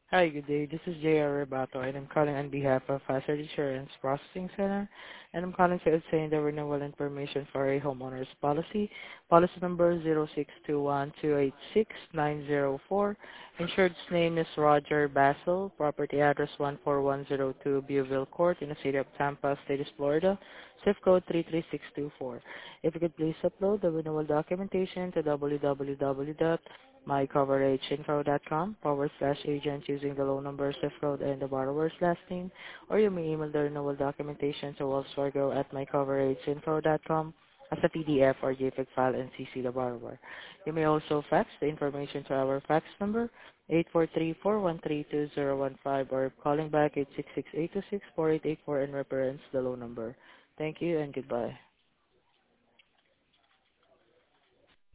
Hi, good day. This is J.R. Rebato, and I'm calling on behalf of Hazard Insurance Processing Center, and I'm calling to obtain the renewal information for a homeowner's policy. Policy number 06212869004. Insured's name is Roger Basil. Property address 14102 Viewville Court in the city of Tampa, state of Florida. Zip code 33624. If you could please upload the renewal documentation to www.mycoverageinfo.com/agent using the loan number, zip code, and the borrower's last name, or you may email the renewal documentation to wellsfargo@mycoverageinfo.com as a PDF or JPEG file and CC the borrower. You may also fax the information to our fax number 843-413-2015 or calling back 866-826-4884 and reference the loan number. Thank you and goodbye.